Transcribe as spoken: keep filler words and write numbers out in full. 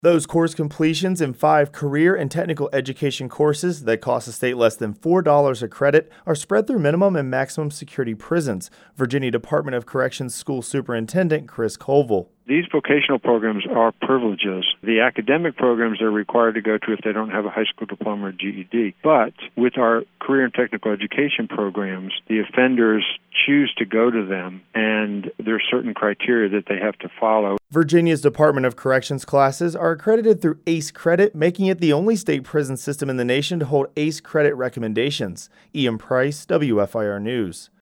Those course completions in five career and technical education courses that cost the state less than four dollars a credit are spread through minimum and maximum security prisons. Virginia Department of Corrections School Superintendent Chris Colville. These vocational programs are privileges. The academic programs they're required to go to if they don't have a high school diploma or G E D. But with our career and technical education programs, the offenders choose to go to them, and there are certain criteria that they have to follow. Virginia's Department of Corrections classes are accredited through ACE Credit, making it the only state prison system in the nation to hold ACE Credit recommendations. Ian Price, W F I R News.